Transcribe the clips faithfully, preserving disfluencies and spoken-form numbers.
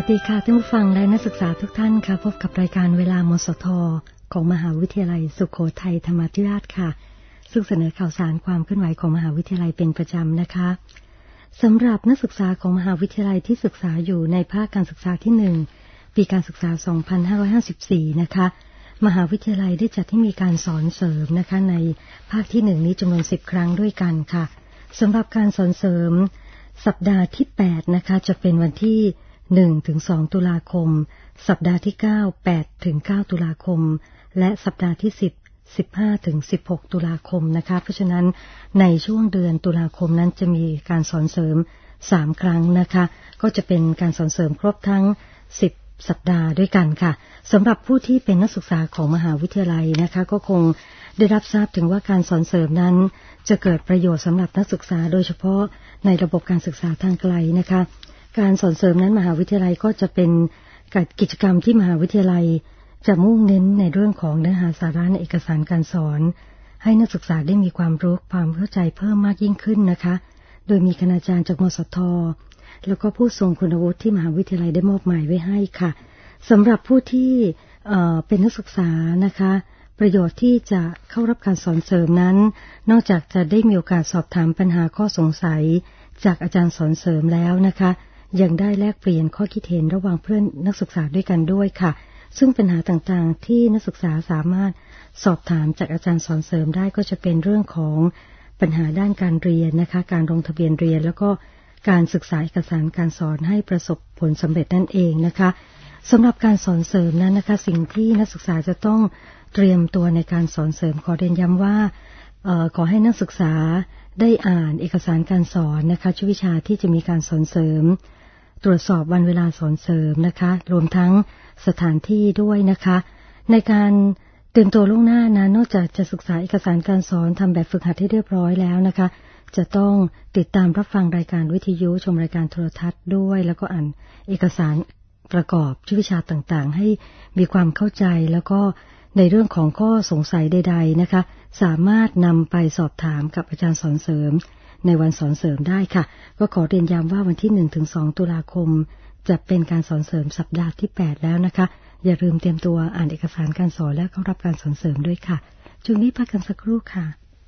วัสดีค่ะท่านผู้ฟังและนักศึกษาทุกท่านค่ะพบกับรายการเวลามสทของมหาวิทยาลัยสุโขทัยธรรมาธิราชค่ะซึ่งเสนอข่าวสารความเคลื่อนไหวของมหาวิทยาลัยเป็นประจำนะคะสำหรับนักศึกษาของมหาวิทยาลัยที่ศึกษาอยู่ในภาคการศึกษาที่หนึ่งปีการศึกษาสองพันห้าร้อยห้าสิบสี่นะคะมหาวิทยาลัยได้จัดให้มีการสอนเสริมนะคะในภาคที่หนึ่งนี้จำนวนสิบครั้งด้วยกันค่ะสำหรับการสอนเสริมสัปดาห์ที่แปดนะคะจะเป็นวันที่หนึ่งถึงสองตุลาคมสัปดาห์ที่เก้า แปดถึงเก้าตุลาคมและสัปดาห์ที่สิบ สิบห้าถึงสิบหกตุลาคมนะคะเพราะฉะนั้นในช่วงเดือนตุลาคมนั้นจะมีการสอนเสริมสามครั้งนะคะก็จะเป็นการสอนเสริมครบทั้งสิบสัปดาห์ด้วยกันค่ะสำหรับผู้ที่เป็นนักศึกษาของมหาวิทยาลัยนะคะก็คงได้รับทราบถึงว่าการสอนเสริมนั้นจะเกิดประโยชน์สำหรับนักศึกษาโดยเฉพาะในระบบการศึกษาทางไกลนะคะการสอนเสริมนั้นมหาวิทยาลัยก็จะเป็นกิจกรรมที่มหาวิทยาลัยจะมุ่งเน้นในเรื่องของเนื้อหาสาระในเอกสารการสอนให้นักศึกษาได้มีความรู้ความเข้าใจเพิ่มมากยิ่งขึ้นนะคะโดยมีคณาจารย์จากมสทแล้วก็ผู้ทรงคุณวุฒิที่มหาวิทยาลัยได้มอบหมายไว้ให้ค่ะสำหรับผู้ที่เอ่อเป็นนักศึกษานะคะประโยชน์ที่จะเข้ารับการสอนเสริมนั้นนอกจากจะได้มีโอกาสสอบถามปัญหาข้อสงสัยจากอาจารย์สอนเสริมแล้วนะคะยังได้แลกเปลี่ยนข้อคิดเห็นระหว่างเพื่อนนักศึกษาด้วยกันด้วยค่ะซึ่งปัญหาต่างๆที่นักศึกษาสามารถสอบถามจากอาจารย์สอนเสริมได้ก็จะเป็นเรื่องของปัญหาด้านการเรียนนะคะการลงทะเบียนเรียนแล้วก็การศึกษาเอกสารการสอนให้ประสบผลสำเร็จนั่นเองนะคะสำหรับการสอนเสริมนั้นนะคะสิ่งที่นักศึกษาจะต้องเตรียมตัวในการสอนเสริมขอเรียนย้ำว่าเอ่อขอให้นักศึกษาได้อ่านเอกสารการสอนนะคะชุดวิชาที่จะมีการสอนเสริมตรวจสอบวันเวลาสอนเสริมนะคะรวมทั้งสถานที่ด้วยนะคะในการเตรียมตัวล่วงหน้านั้นนอกจากจะศึกษาเอกสารการสอนทำแบบฝึกหัดให้เรียบร้อยแล้วนะคะจะต้องติดตามรับฟังรายการวิทยุชมรายการโทรทัศน์ด้วยแล้วก็อ่านเอกสารประกอบชุดวิชาต่างๆให้มีความเข้าใจแล้วก็ในเรื่องของข้อสงสัยใดๆนะคะสามารถนำไปสอบถามกับอาจารย์สอนเสริมในวันสอนเสริมได้ค่ะก็ขอเรียนย้ำว่าวันที่หนึ่งถึงสองตุลาคมจะเป็นการสอนเสริมสัปดาห์ที่แปดแล้วนะคะอย่าลืมเตรียมตัวอ่านเอกสารการสอนและเข้ารับการสอนเสริมด้วยค่ะช่วงนี้พักกันสักครู่ค่ะ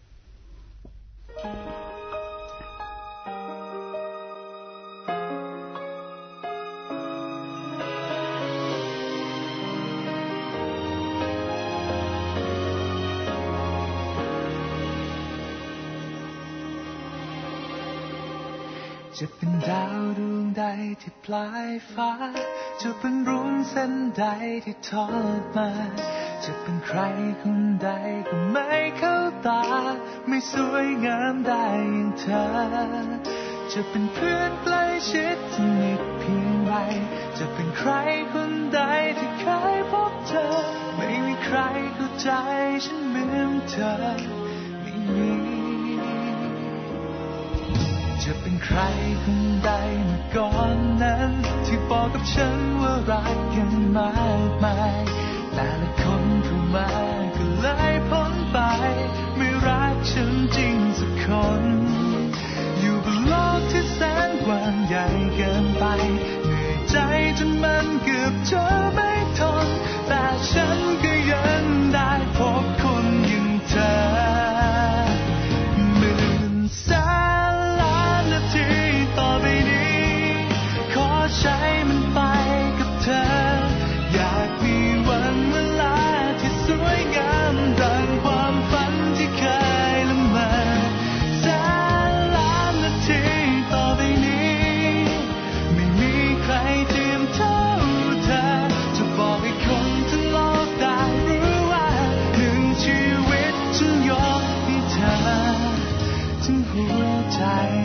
จะเป็นดาวดวงใดที่ปลายฟ้าจะเป็นรุ้งเส้นใดที่ทอดมาจะเป็นใครคนใดก็ไม่เข้าตาไม่สวยงามได้อย่างเธอจะเป็นเพื่อนใกล้ชิดสนิทเพียงไรจะเป็นใครคนใดที่เคยพบเธอไม่มีใครเข้าใจฉันเหมือนเธอไม่มีจะเป็นใครคนใดเมื่อก่อนนั้นที่บอกกับฉันว่ารักกันมากมายแต่ละคนเข้ามาก็เลยพ้นไปไม่รักฉันจริงสักคนอยู่บนโลกที่แสนกว้างใหญ่เกินไปเหนื่อยใจจนมันเกือบจะไม่ทนแต่ฉันก็ยังได้พบคนอย่างเธอหมื่นแสนต่อไปนี้ขอใช้มันไปกับเธออยากมีวันเวลาที่สวยงามดังความฝันที่เคยละเมอแสนล้านนาทีต่อไปนี้ไม่มีใครเทียมเท่าเธอจะบอกให้คนทั้งโลกได้รู้ว่าหนึ่งชีวิตฉันยกให้เธอทั้งหัวใจ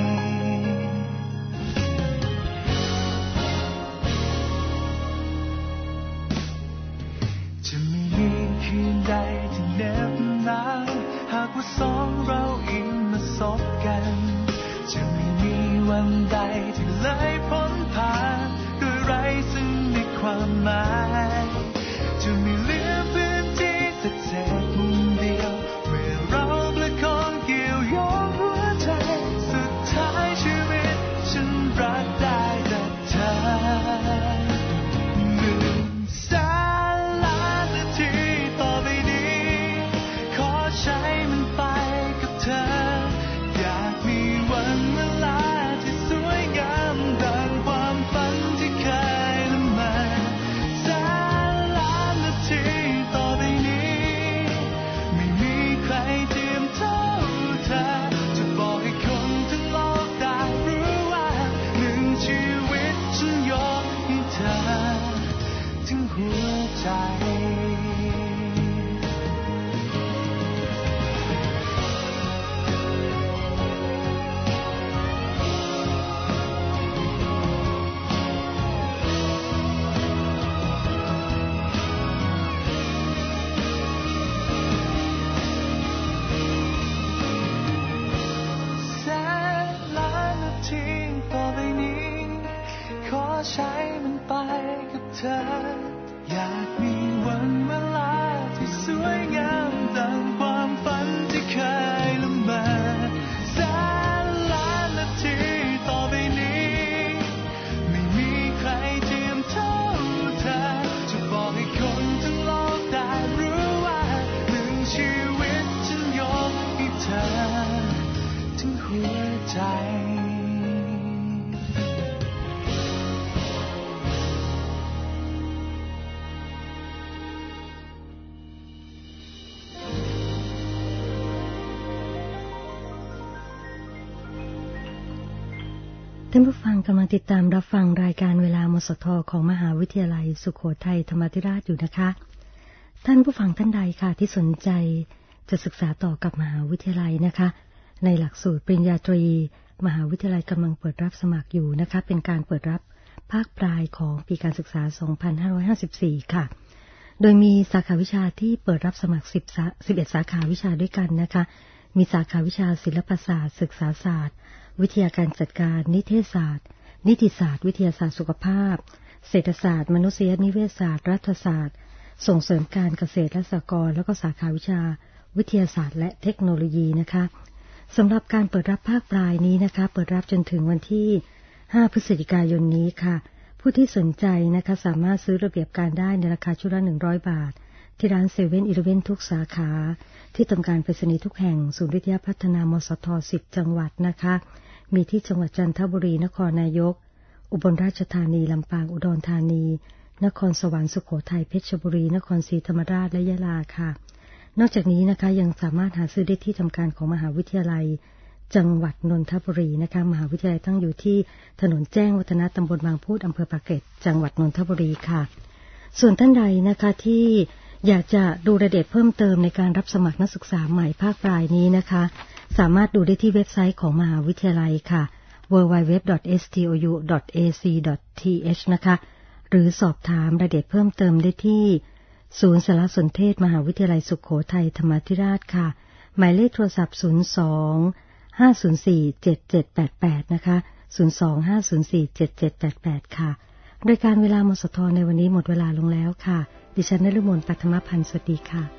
คืนใดที่เหน็บหนาวหากว่าสองเราอิงมาสบกันจะไม่มีวันใดที่เลยพ้นผ่านโดยไร้ซึ่งในความหมายจะไม่เหลือพื้นที่สักเศษมุมเดียวเมื่อเราประคองเกี่ยวโยงหัวใจสุดท้ายชีวิตฉันรักได้แต่เธอหัวใจท่านผู้ฟังกำลังติดตามรับฟังรายการเวลามสทของมหาวิทยาลัยสุโขทัยธรรมาธิราชอยู่นะคะท่านผู้ฟังท่านใดค่ะที่สนใจจะศึกษาต่อกับมหาวิทยาลัยนะคะในหลักสูตรปริญญาตรีมหาวิทยาลัยกำลังเปิดรับสมัครอยู่นะคะเป็นการเปิดรับภาคปลายของปีการศึกษาสองพันห้าร้อยห้าสิบสี่ค่ะโดยมีสาขาวิชาที่เปิดรับสมัครสิบ สิบเอ็ดสาขาวิชาด้วยกันนะคะมีสาขาวิชาศิลปศาสตร์ศึกษาศาสตร์วิทยาการจัดการนิเทศศาสตร์นิติศาสตร์วิทยาศาสตร์สุขภาพเศรษฐศาสตร์มนุษยนิเวศศาสตร์รัฐศาสตร์ส่งเสริมการเกษตรและสหกรณ์แล้วก็สาขาวิชาวิทยาศาสตร์และเทคโนโลยีนะคะสำหรับการเปิดรับภาคปลายนี้นะคะเปิดรับจนถึงวันที่ห้าพฤศจิกายนนี้ค่ะผู้ที่สนใจนะคะสามารถซื้อระเบียบการได้ในราคาชุดละหนึ่งร้อยบาทที่ร้านเซเว่นอีเลฟเว่นทุกสาขาที่ทำการไปรษณีย์ทุกแห่งศูนย์วิทยาพัฒนามสทสิบจังหวัดนะคะมีที่จังหวัดจันทบุรีนครนายกอุบลราชธานีลำปางอุดรธานีนครสวรรค์สุโขทัยเพชรบุรีนครศรีธรรมราชและยะลาค่ะนอกจากนี้นะคะยังสามารถหาซื้อได้ที่ทำการของมหาวิทยาลัยจังหวัดนนทบุรีนะคะมหาวิทยาลัยตั้งอยู่ที่ถนนแจ้งวัฒนะตำบลบางพูดอำเภอปากเกร็ดจังหวัดนนทบุรีค่ะส่วนท่านใดนะคะที่อยากจะดูรายละเอียดเพิ่มเติมในการรับสมัครนักศึกษาใหม่ภาคปลายนี้นะคะสามารถดูได้ที่เว็บไซต์ของมหาวิทยาลัยค่ะ ดับเบิลยู ดับเบิลยู ดับเบิลยู ดอท เอส ที โอ ยู ดอท เอ ซี ดอท ที เอช นะคะหรือสอบถามรายละเอียดเพิ่มเติมได้ที่ศูนย์สารสนเทศมหาวิทยาลัยสุโขทัยธรรมาธิราชค่ะหมายเลขโทรศัพท์ศูนย์ สอง ห้า ศูนย์ สี่ เจ็ด เจ็ด แปด แปดนะคะศูนย์ สอง ห้า ศูนย์ สี่ เจ็ด เจ็ด แปด แปดค่ะรายการเวลามสทในวันนี้หมดเวลาลงแล้วค่ะดิฉันนฤมล ปัทมพันธ์สวัสดีค่ะ